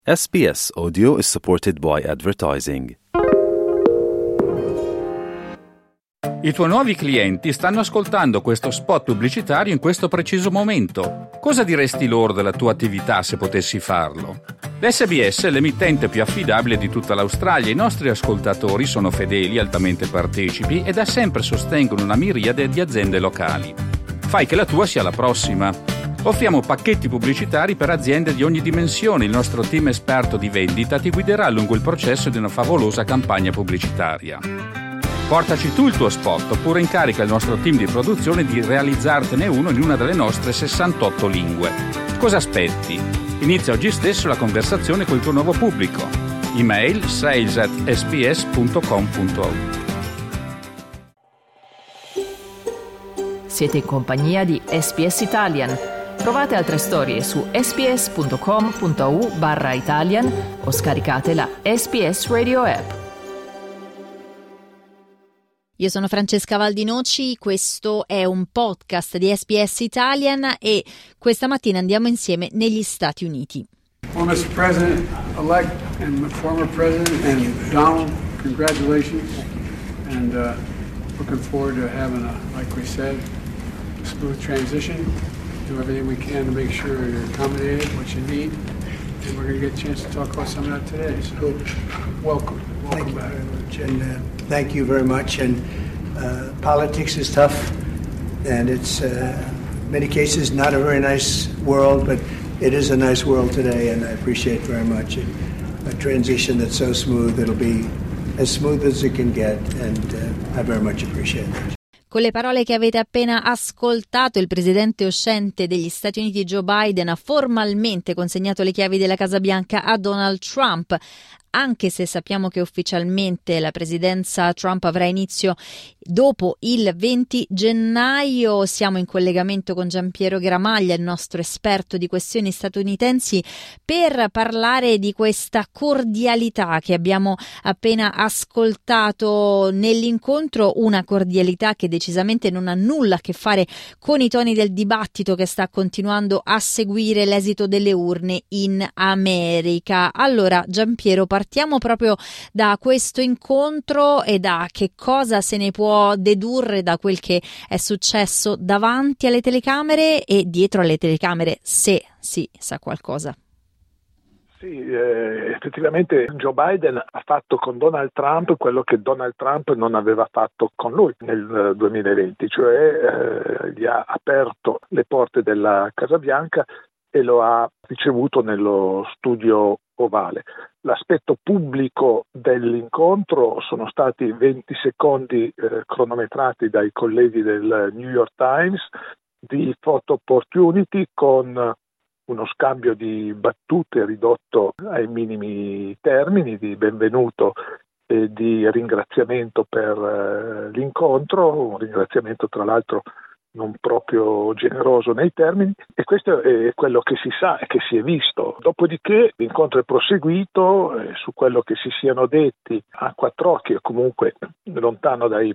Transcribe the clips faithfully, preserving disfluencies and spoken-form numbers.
S B S Audio is supported by advertising. I tuoi nuovi clienti stanno ascoltando questo spot pubblicitario in questo preciso momento. Cosa diresti loro della tua attività se potessi farlo? L'S B S è l'emittente più affidabile di tutta l'Australia. I nostri ascoltatori sono fedeli, altamente partecipi e da sempre sostengono una miriade di aziende locali. Fai che la tua sia la prossima. Offriamo pacchetti pubblicitari per aziende di ogni dimensione. Il nostro team esperto di vendita ti guiderà lungo il processo di una favolosa campagna pubblicitaria. Portaci tu il tuo spot oppure incarica il nostro team di produzione di realizzartene uno in una delle nostre sessantotto lingue. Cosa aspetti? Inizia oggi stesso la conversazione col tuo nuovo pubblico. Email sales at s b s punto com punto a u. Siete in compagnia di S B S Italian. Trovate altre storie su sbs.com.au barra Italian o scaricate la S B S Radio app. Io sono Francesca Valdinoci, questo è un podcast di S B S Italian e questa mattina andiamo insieme negli Stati Uniti. Well, mister President-elect and former President and Donald, congratulations. And uh, looking forward to having a, like we said, a smooth transition. Do everything we can to make sure you're accommodated, what you need, and we're going to get a chance to talk about some of that today. So, welcome, welcome thank back. You very much, and uh, thank you very much. And uh, politics is tough, and it's uh, in many cases not a very nice world, but it is a nice world today, and I appreciate very much it. A transition that's so smooth; it'll be as smooth as it can get, and uh, I very much appreciate that. Con le parole che avete appena ascoltato, il presidente uscente degli Stati Uniti Joe Biden ha formalmente consegnato le chiavi della Casa Bianca a Donald Trump, anche se sappiamo che ufficialmente la presidenza Trump avrà inizio dopo il venti gennaio. Siamo in collegamento con Giampiero Gramaglia, il nostro esperto di questioni statunitensi, per parlare di questa cordialità che abbiamo appena ascoltato nell'incontro, una cordialità che decisamente non ha nulla a che fare con i toni del dibattito che sta continuando a seguire l'esito delle urne in America. Allora, Giampiero, partiamo proprio da questo incontro e da che cosa se ne può dedurre da quel che è successo davanti alle telecamere e dietro alle telecamere, se si sa qualcosa. Sì, eh, effettivamente Joe Biden ha fatto con Donald Trump quello che Donald Trump non aveva fatto con lui nel duemilaventi, cioè eh, gli ha aperto le porte della Casa Bianca e lo ha ricevuto nello studio ovale. L'aspetto pubblico dell'incontro sono stati venti secondi eh, cronometrati dai colleghi del New York Times di photo opportunity con uno scambio di battute ridotto ai minimi termini, di benvenuto e di ringraziamento per eh, l'incontro, un ringraziamento tra l'altro non proprio generoso nei termini, e questo è quello che si sa e che si è visto. Dopodiché l'incontro è proseguito eh, su quello che si siano detti a quattro occhi e comunque lontano dai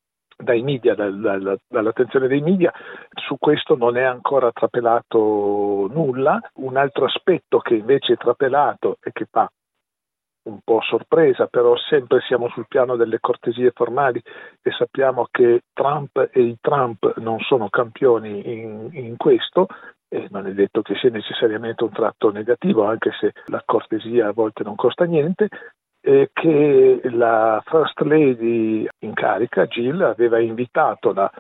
dai media, dal, dal, dall'attenzione dei media. Su questo non è ancora trapelato nulla. Un altro aspetto che invece è trapelato e che fa un po' sorpresa, però sempre siamo sul piano delle cortesie formali e sappiamo che Trump e i Trump non sono campioni in, in questo, e non è detto che sia necessariamente un tratto negativo, anche se la cortesia a volte non costa niente, e che la First Lady in carica, Jill, aveva invitato la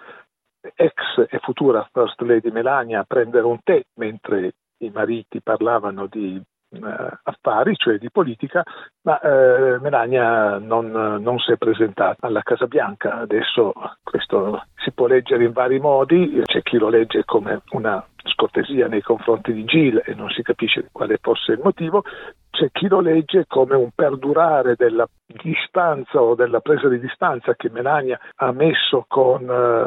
ex e futura First Lady Melania a prendere un tè mentre i mariti parlavano di uh, affari, cioè di politica, ma uh, Melania non, non si è presentata alla Casa Bianca. Adesso questo si può leggere in vari modi, c'è chi lo legge come una scortesia nei confronti di Jill e non si capisce quale fosse il motivo, c'è chi lo legge come un perdurare della distanza o della presa di distanza che Melania ha messo con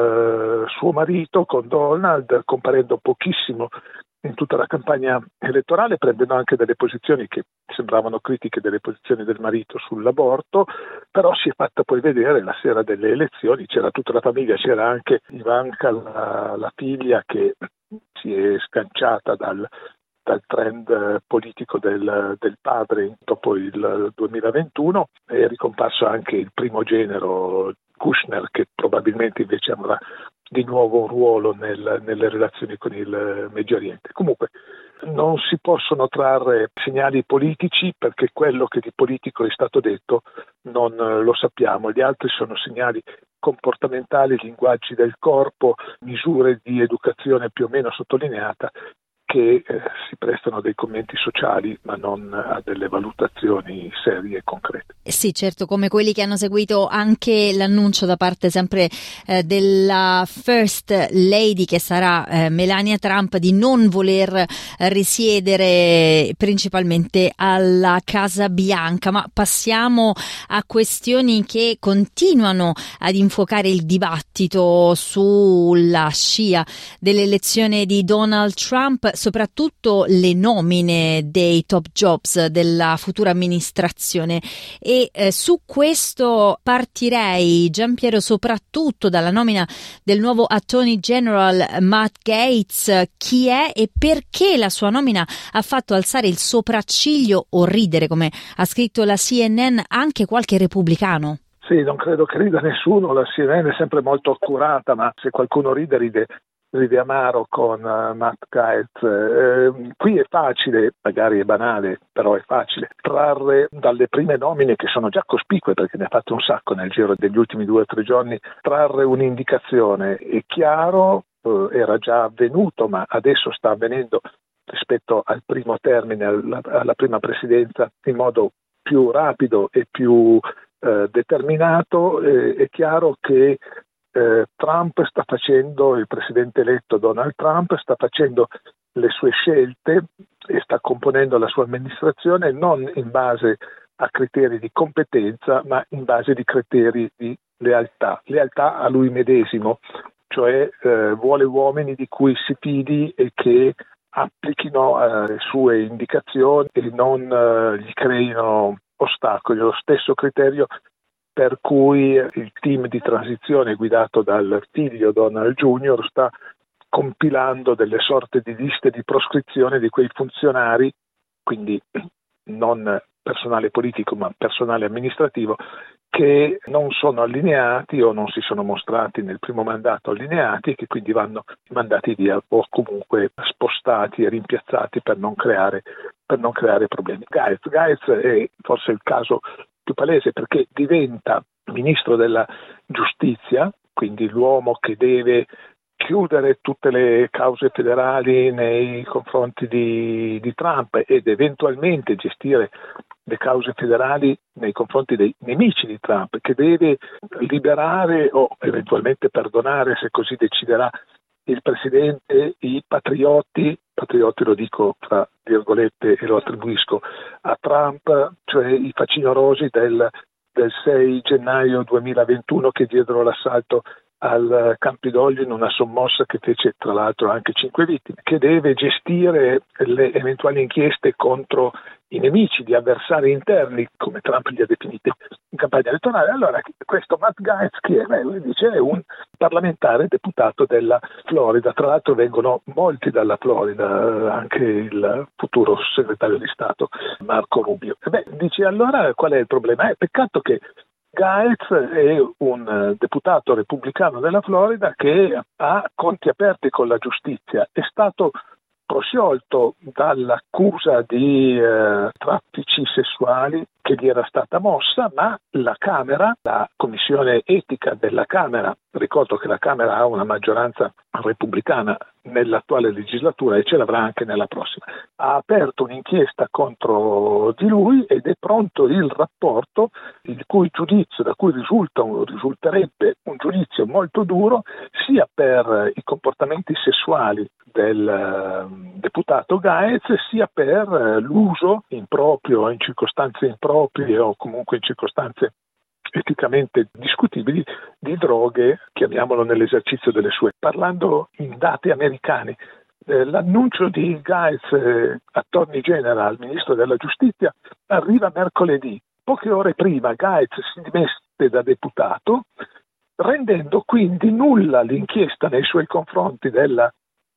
uh, suo marito, con Donald, comparendo pochissimo in tutta la campagna elettorale, prendendo anche delle posizioni che sembravano critiche delle posizioni del marito sull'aborto, però si è fatta poi vedere la sera delle elezioni, c'era tutta la famiglia, c'era anche Ivanka, la, la figlia che si è sganciata dal dal trend eh, politico del, del padre dopo il duemilaventuno. È ricomparso anche il primogenero Kushner, che probabilmente invece avrà di nuovo un ruolo nel, nelle relazioni con il Medio Oriente. Comunque non si possono trarre segnali politici perché quello che di politico è stato detto non lo sappiamo, gli altri sono segnali comportamentali, linguaggi del corpo, misure di educazione più o meno sottolineata che eh, si prestano a dei commenti sociali ma non a delle valutazioni serie e concrete. Sì, certo, come quelli che hanno seguito anche l'annuncio da parte sempre eh, della First Lady, che sarà eh, Melania Trump, di non voler eh, risiedere principalmente alla Casa Bianca. Ma passiamo a questioni che continuano ad infuocare il dibattito sulla scia dell'elezione di Donald Trump, soprattutto le nomine dei top jobs della futura amministrazione. E eh, su questo partirei, Giampiero, soprattutto dalla nomina del nuovo Attorney General Matt Gaetz. Chi è e perché la sua nomina ha fatto alzare il sopracciglio o ridere, come ha scritto la C N N, anche qualche repubblicano? Sì, non credo che rida nessuno, la C N N è sempre molto accurata, ma se qualcuno ride, ride ride amaro con uh, Matt Gaetz. Eh, qui è facile, magari è banale, però è facile, trarre dalle prime nomine, che sono già cospicue perché ne ha fatto un sacco nel giro degli ultimi due o tre giorni, trarre un'indicazione. È chiaro, eh, era già avvenuto, ma adesso sta avvenendo rispetto al primo termine, alla, alla prima presidenza, in modo più rapido e più eh, determinato. Eh, è chiaro che Eh, Trump sta facendo, il presidente eletto Donald Trump sta facendo le sue scelte e sta componendo la sua amministrazione non in base a criteri di competenza, ma in base di criteri di lealtà, lealtà a lui medesimo, cioè eh, vuole uomini di cui si fidi e che applichino eh, le sue indicazioni e non eh, gli creino ostacoli. Lo stesso criterio per cui il team di transizione guidato dal figlio Donald Junior sta compilando delle sorte di liste di proscrizione di quei funzionari, quindi non personale politico ma personale amministrativo, che non sono allineati o non si sono mostrati nel primo mandato allineati e che quindi vanno mandati via o comunque spostati e rimpiazzati per non creare, per non creare problemi. Gaetz, Gaetz è forse il caso più palese perché diventa ministro della giustizia, quindi l'uomo che deve chiudere tutte le cause federali nei confronti di, di Trump ed eventualmente gestire le cause federali nei confronti dei nemici di Trump, che deve liberare o eventualmente perdonare, se così deciderà il presidente, i patrioti, patrioti lo dico tra virgolette e lo attribuisco a Trump, cioè i facinorosi del, del sei gennaio duemilaventuno che diedero l'assalto al Campidoglio in una sommossa che fece tra l'altro anche cinque vittime, che deve gestire le eventuali inchieste contro i nemici, gli avversari interni, come Trump li ha definiti in campagna elettorale. Allora, questo Matt Gaetz, che è, lui dice, è un parlamentare deputato della Florida, tra l'altro vengono molti dalla Florida, anche il futuro segretario di Stato Marco Rubio. E beh, dice, allora qual è il problema? È peccato che Gaetz è un deputato repubblicano della Florida che ha conti aperti con la giustizia, è stato prosciolto dall'accusa di eh, traffici sessuali che gli era stata mossa, ma la Camera, la commissione etica della Camera, ricordo che la Camera ha una maggioranza repubblicana nell'attuale legislatura e ce l'avrà anche nella prossima, ha aperto un'inchiesta contro di lui ed è pronto il rapporto il cui giudizio, da cui risulta, risulterebbe un giudizio molto duro sia per i comportamenti sessuali del uh, deputato Gaetz sia per uh, l'uso improprio, in circostanze improprie o comunque in circostanze eticamente discutibili di droghe, chiamiamolo nell'esercizio delle sue. Parlando in date americane, eh, l'annuncio di Gaetz, eh, Attorney General, ministro della giustizia, arriva mercoledì. Poche ore prima Gaetz si dimette da deputato, rendendo quindi nulla l'inchiesta nei suoi confronti della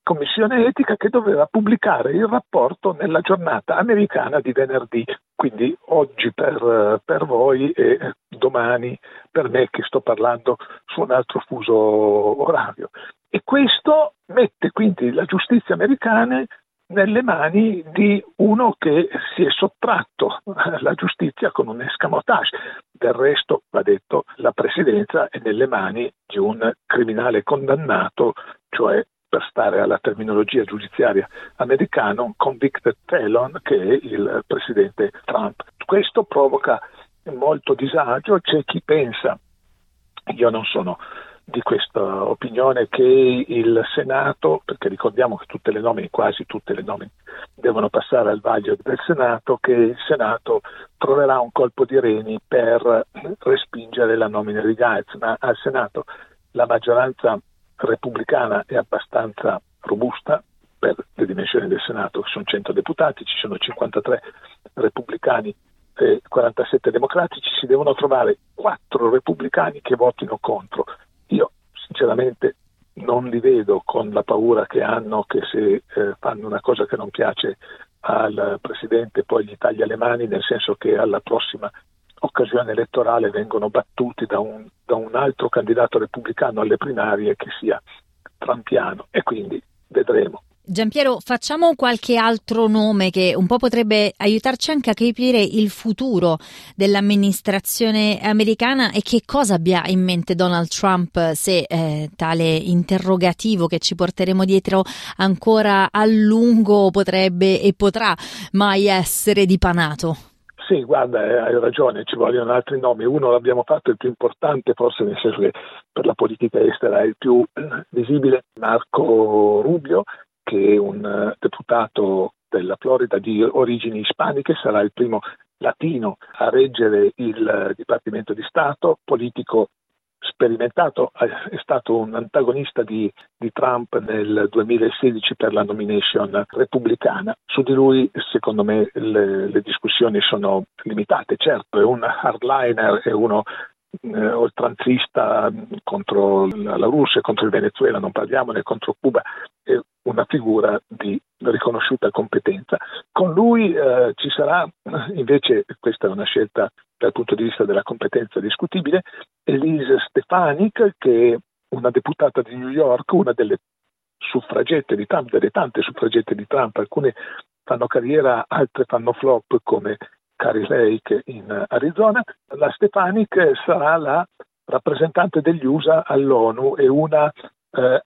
commissione etica che doveva pubblicare il rapporto nella giornata americana di venerdì, quindi oggi per, per voi e domani per me che sto parlando su un altro fuso orario. E questo mette quindi la giustizia americana nelle mani di uno che si è sottratto alla giustizia con un escamotage. Del resto, va detto, la presidenza è nelle mani di un criminale condannato, cioè, per stare alla terminologia giudiziaria americana, un convicted felon, che è il presidente Trump. Questo provoca molto disagio. C'è chi pensa, io non sono di questa opinione, che il Senato, perché ricordiamo che tutte le nomine, quasi tutte le nomine, devono passare al vaglio del Senato, che il Senato troverà un colpo di reni per respingere la nomina di Gaetz, ma al Senato la maggioranza repubblicana è abbastanza robusta per le dimensioni del Senato, che sono cento deputati, ci sono cinquantatré repubblicani e quarantasette democratici, si devono trovare quattro repubblicani che votino contro. Io sinceramente non li vedo, con la paura che hanno che se eh, fanno una cosa che non piace al Presidente poi gli taglia le mani, nel senso che alla prossima occasione elettorale vengono battuti da un, da un altro candidato repubblicano alle primarie che sia trumpiano, e quindi vedremo. Giampiero, facciamo qualche altro nome che un po' potrebbe aiutarci anche a capire il futuro dell'amministrazione americana e che cosa abbia in mente Donald Trump, se eh, tale interrogativo che ci porteremo dietro ancora a lungo potrebbe e potrà mai essere dipanato. Sì, guarda, eh, hai ragione, ci vogliono altri nomi. Uno l'abbiamo fatto, il più importante forse, nel senso che per la politica estera è il più visibile, Marco Rubio, che è un uh, deputato della Florida di origini ispaniche, sarà il primo latino a reggere il uh, Dipartimento di Stato, politico sperimentato, è stato un antagonista di, di Trump nel duemilasedici per la nomination repubblicana. Su di lui, secondo me, le, le discussioni sono limitate. Certo, è un hardliner, è uno eh, oltranzista contro la, la Russia, contro il Venezuela, non parliamone, contro Cuba, è una figura di riconosciuta competenza. Con lui eh, ci sarà, invece, questa è una scelta dal punto di vista della competenza discutibile, Elise Stefanik, che è una deputata di New York, una delle suffragette di Trump, delle tante suffragette di Trump, alcune fanno carriera, altre fanno flop, come Kari Lake in Arizona. La Stefanik sarà la rappresentante degli U S A all'ONU e una eh,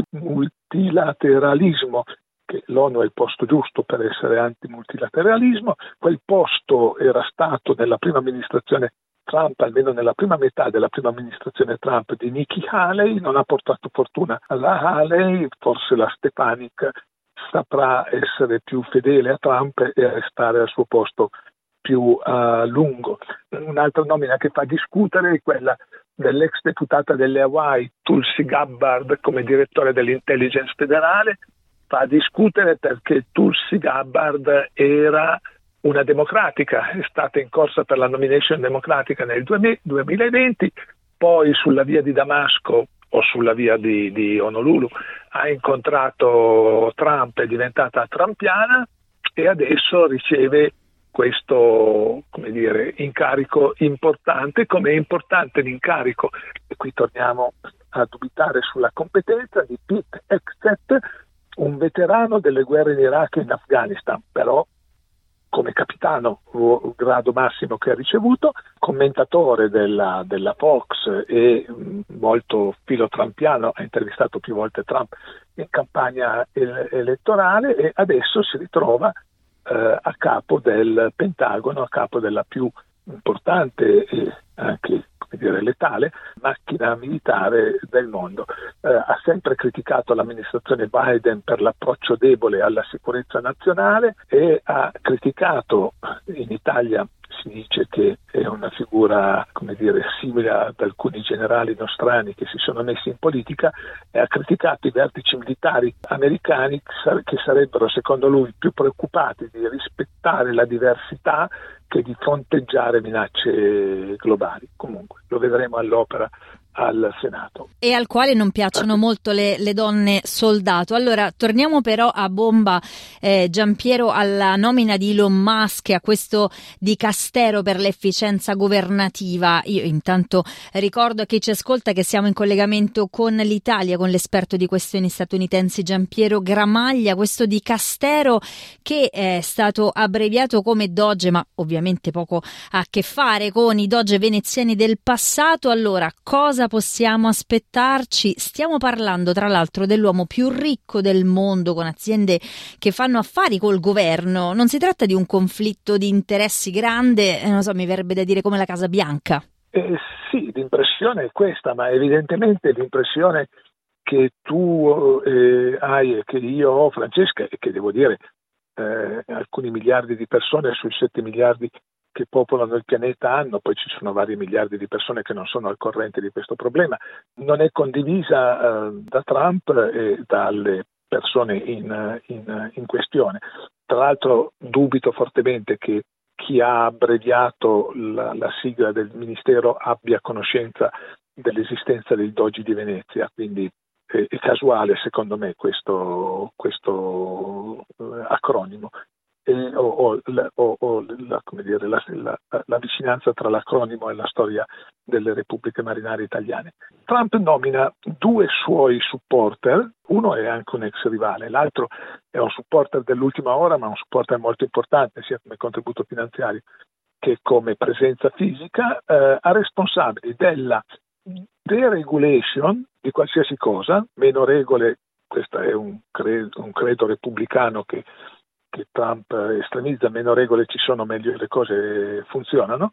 anti-multilateralismo, che l'ONU è il posto giusto per essere anti-multilateralismo. Quel posto era stato nella prima amministrazione Trump, almeno nella prima metà della prima amministrazione Trump, di Nikki Haley, non ha portato fortuna alla Haley, forse la Stefanik saprà essere più fedele a Trump e restare al suo posto più a lungo. Un'altra nomina che fa discutere è quella dell'ex deputata delle Hawaii, Tulsi Gabbard, come direttore dell'intelligence federale. Fa discutere perché Tulsi Gabbard era una democratica, è stata in corsa per la nomination democratica nel duemilaventi, poi sulla via di Damasco o sulla via di, di Honolulu ha incontrato Trump, è diventata trumpiana e adesso riceve questo, come dire, incarico importante. Come è importante l'incarico, e qui torniamo a dubitare sulla competenza di Pete Hegseth, un veterano delle guerre in Iraq e in Afghanistan, però come capitano, grado massimo che ha ricevuto, commentatore della, della Fox e molto filo-trumpiano, ha intervistato più volte Trump in campagna elettorale e adesso si ritrova eh, a capo del Pentagono, a capo della più importante e anche, come dire, letale macchina militare del mondo. Eh, ha sempre criticato l'amministrazione Biden per l'approccio debole alla sicurezza nazionale e ha criticato, in Italia si dice che è una figura, come dire, simile ad alcuni generali nostrani che si sono messi in politica, e ha criticato i vertici militari americani che sarebbero, secondo lui, più preoccupati di rispettare la diversità che di fronteggiare minacce globali. Comunque lo vedremo all'opera al Senato. E al quale non piacciono molto le, le donne soldato. Allora, torniamo però a bomba, eh, Giampiero, alla nomina di Elon Musk e a questo dicastero per l'efficienza governativa. Io intanto ricordo a chi ci ascolta che siamo in collegamento con l'Italia, con l'esperto di questioni statunitensi Giampiero Gramaglia, questo dicastero che è stato abbreviato come Doge, ma ovviamente poco ha a che fare con i Doge veneziani del passato. Allora, cosa possiamo aspettarci? Stiamo parlando tra l'altro dell'uomo più ricco del mondo, con aziende che fanno affari col governo. Non si tratta di un conflitto di interessi grande, eh, non so, mi verrebbe da dire come la Casa Bianca. Eh, sì, l'impressione è questa, ma evidentemente l'impressione che tu eh, hai e che io ho, Francesca, e che devo dire eh, alcuni miliardi di persone sui sette miliardi che popolano il pianeta hanno, poi ci sono vari miliardi di persone che non sono al corrente di questo problema, non è condivisa eh, da Trump e dalle persone in, in, in questione. Tra l'altro dubito fortemente che chi ha abbreviato la, la sigla del ministero abbia conoscenza dell'esistenza dei Dogi di Venezia, quindi è, è casuale secondo me questo, questo eh, acronimo. E, o, o, o, o la, come dire, la, la, la vicinanza tra l'acronimo e la storia delle repubbliche marinare italiane. Trump nomina due suoi supporter, uno è anche un ex rivale, l'altro è un supporter dell'ultima ora, ma un supporter molto importante sia come contributo finanziario che come presenza fisica, eh, a responsabili della deregulation di qualsiasi cosa, meno regole, questo è un credo, un credo repubblicano che che Trump estremizza, meno regole ci sono, meglio le cose funzionano,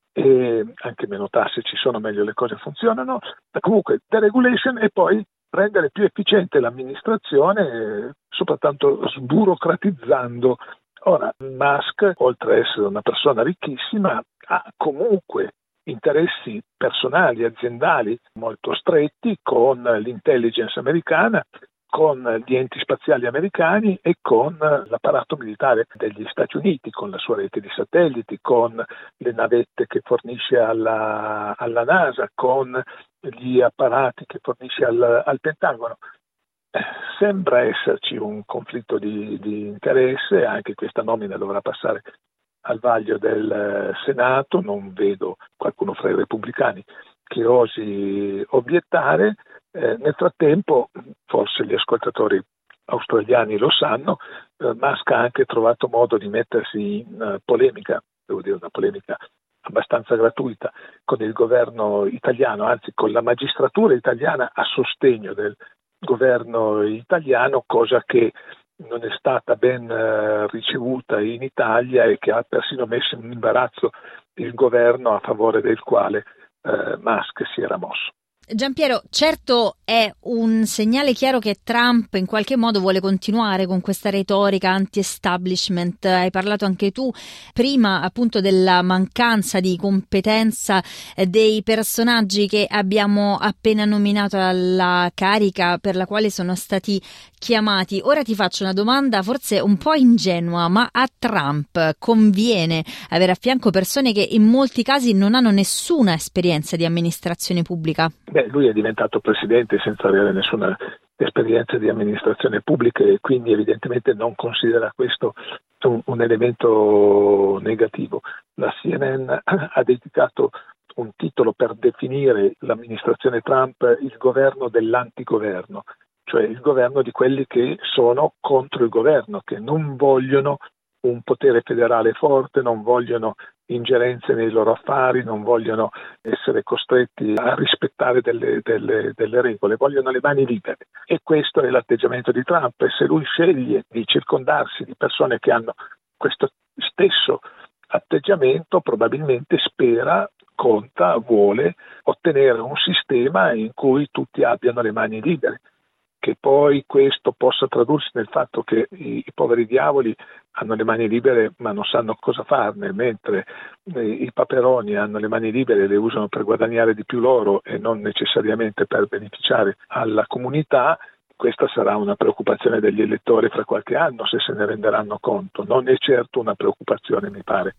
e anche meno tasse ci sono, meglio le cose funzionano. Ma comunque deregulation e poi rendere più efficiente l'amministrazione, soprattutto sburocratizzando. Ora, Musk, oltre ad essere una persona ricchissima, ha comunque interessi personali, aziendali molto stretti con l'intelligence americana, con gli enti spaziali americani e con l'apparato militare degli Stati Uniti, con la sua rete di satelliti, con le navette che fornisce alla, alla NASA, con gli apparati che fornisce al, al Pentagono. Eh, sembra esserci un conflitto di, di interesse, anche questa nomina dovrà passare al vaglio del Senato, non vedo qualcuno fra i repubblicani che osi obiettare. Eh, nel frattempo, forse gli ascoltatori australiani lo sanno, eh, Musk ha anche trovato modo di mettersi in uh, polemica, devo dire una polemica abbastanza gratuita, con il governo italiano, anzi con la magistratura italiana a sostegno del governo italiano, cosa che non è stata ben uh, ricevuta in Italia e che ha persino messo in imbarazzo il governo a favore del quale uh, Musk si era mosso. Giampiero, certo è un segnale chiaro che Trump in qualche modo vuole continuare con questa retorica anti-establishment. Hai parlato anche tu prima appunto della mancanza di competenza dei personaggi che abbiamo appena nominato alla carica per la quale sono stati chiamati. Ora ti faccio una domanda forse un po' ingenua, ma a Trump conviene avere a fianco persone che in molti casi non hanno nessuna esperienza di amministrazione pubblica? Beh, lui è diventato presidente senza avere nessuna esperienza di amministrazione pubblica e quindi evidentemente non considera questo un, un elemento negativo. La C N N ha dedicato un titolo per definire l'amministrazione Trump il governo dell'antigoverno, cioè il governo di quelli che sono contro il governo, che non vogliono un potere federale forte, non vogliono ingerenze nei loro affari, non vogliono essere costretti a rispettare delle, delle, delle regole, vogliono le mani libere. E questo è l'atteggiamento di Trump, e se lui sceglie di circondarsi di persone che hanno questo stesso atteggiamento, probabilmente spera, conta, vuole ottenere un sistema in cui tutti abbiano le mani libere. Che poi questo possa tradursi nel fatto che i, i poveri diavoli hanno le mani libere ma non sanno cosa farne, mentre eh, i paperoni hanno le mani libere e le usano per guadagnare di più loro e non necessariamente per beneficiare alla comunità. Questa sarà una preoccupazione degli elettori fra qualche anno, se se ne renderanno conto. Non è certo una preoccupazione, mi pare,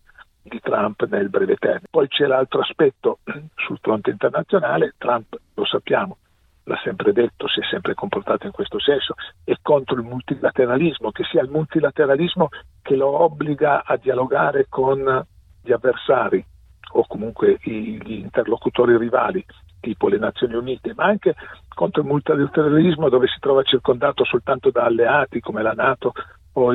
di Trump nel breve termine. Poi c'è l'altro aspetto sul fronte internazionale. Trump, lo sappiamo, l'ha sempre detto, si è sempre comportato in questo senso, è contro il multilateralismo, che sia il multilateralismo che lo obbliga a dialogare con gli avversari o comunque gli interlocutori rivali, tipo le Nazioni Unite, ma anche contro il multilateralismo dove si trova circondato soltanto da alleati come la NATO o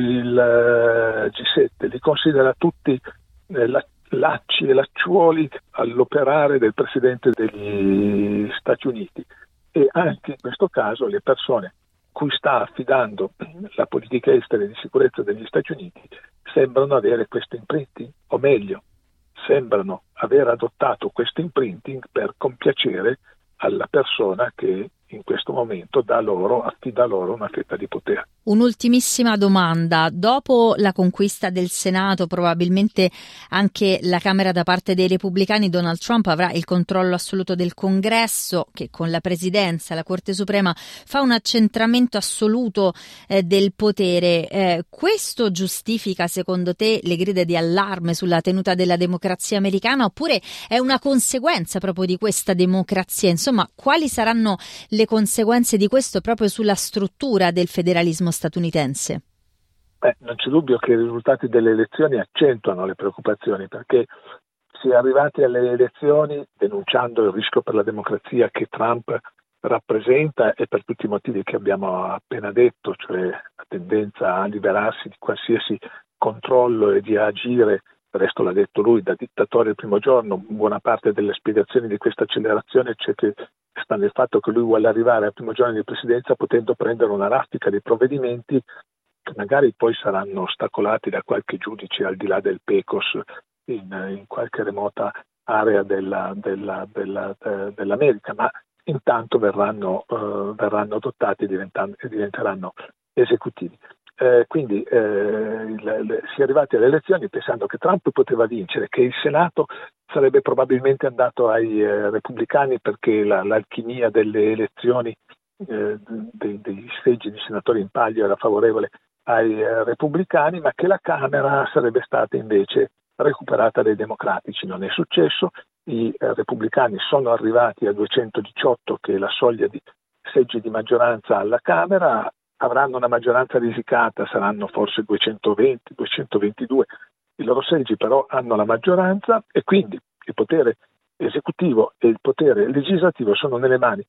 il G sette. Li considera tutti eh, lacci e lacciuoli all'operare del Presidente degli Stati Uniti, e anche in questo caso le persone cui sta affidando la politica estera e di sicurezza degli Stati Uniti sembrano avere questo imprinting, o meglio, sembrano aver adottato questo imprinting per compiacere alla persona che in questo momento dà loro, affida loro una fetta di potere. Un'ultimissima domanda. Dopo la conquista del Senato, probabilmente anche la Camera da parte dei repubblicani, Donald Trump avrà il controllo assoluto del Congresso, che con la Presidenza, la Corte Suprema, fa un accentramento assoluto eh, del potere. Eh, questo giustifica, secondo te, le grida di allarme sulla tenuta della democrazia americana, oppure è una conseguenza proprio di questa democrazia? Insomma, quali saranno le le conseguenze di questo proprio sulla struttura del federalismo statunitense? Beh, non c'è dubbio che i risultati delle elezioni accentuano le preoccupazioni, perché si è arrivati alle elezioni denunciando il rischio per la democrazia che Trump rappresenta, e per tutti i motivi che abbiamo appena detto, cioè la tendenza a liberarsi di qualsiasi controllo e di agire, del resto l'ha detto lui, da dittatore il primo giorno. Buona parte delle spiegazioni di questa accelerazione c'è che sta nel fatto che lui vuole arrivare al primo giorno di presidenza potendo prendere una raffica di provvedimenti che magari poi saranno ostacolati da qualche giudice al di là del PECOS in, in qualche remota area della, della, della, eh, dell'America, ma intanto verranno, eh, verranno adottati e, e diventeranno esecutivi. Eh, quindi eh, il, le, si è arrivati alle elezioni pensando che Trump poteva vincere, che il Senato sarebbe probabilmente andato ai eh, repubblicani perché la, l'alchimia delle elezioni eh, dei, degli seggi di senatori in palio era favorevole ai eh, repubblicani, ma che la Camera sarebbe stata invece recuperata dai democratici. Non è successo, i eh, repubblicani sono arrivati a duecentodiciotto, che è la soglia di seggi di maggioranza alla Camera, avranno una maggioranza risicata, saranno forse duecentoventi, duecentoventidue, i loro seggi però hanno la maggioranza, e quindi il potere esecutivo e il potere legislativo sono nelle mani.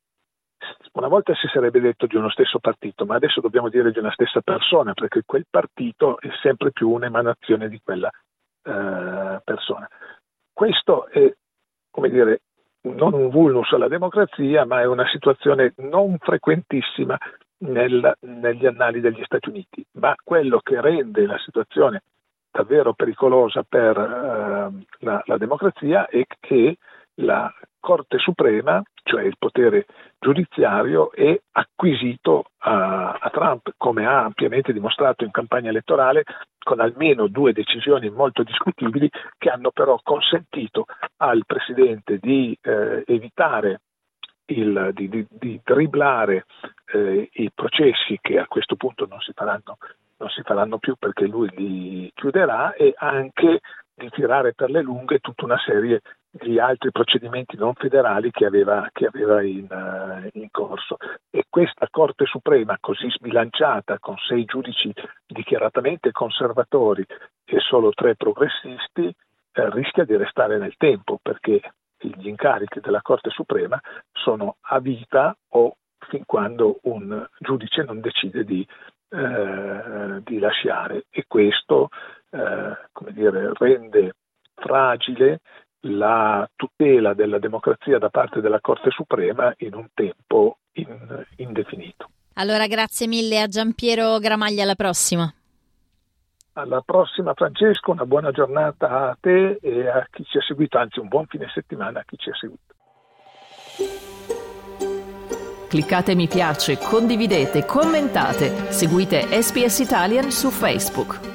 Una volta si sarebbe detto di uno stesso partito, ma adesso dobbiamo dire di una stessa persona, perché quel partito è sempre più un'emanazione di quella eh, persona. Questo è, come dire, non un vulnus alla democrazia, ma è una situazione non frequentissima nel, negli annali degli Stati Uniti. Ma quello che rende la situazione davvero pericolosa per eh, la, la democrazia è che la Corte Suprema, cioè il potere giudiziario, è acquisito a, a Trump, come ha ampiamente dimostrato in campagna elettorale, con almeno due decisioni molto discutibili che hanno però consentito al Presidente di eh, evitare il, di, di, di dribblare eh, i processi che a questo punto non si faranno non si faranno più perché lui li chiuderà, e anche di tirare per le lunghe tutta una serie di altri procedimenti non federali che aveva, che aveva in, uh, in corso. E questa Corte Suprema, così sbilanciata, con sei giudici dichiaratamente conservatori e solo tre progressisti, eh, rischia di restare nel tempo, perché gli incarichi della Corte Suprema sono a vita o fin quando un giudice non decide di Eh, di lasciare, e questo eh, come dire, rende fragile la tutela della democrazia da parte della Corte Suprema in un tempo in, indefinito. Allora grazie mille a Giampiero Gramaglia, alla prossima. Alla prossima Francesco, una buona giornata a te e a chi ci ha seguito, anzi un buon fine settimana a chi ci ha seguito. Cliccate mi piace, condividete, commentate, seguite S B S Italian su Facebook.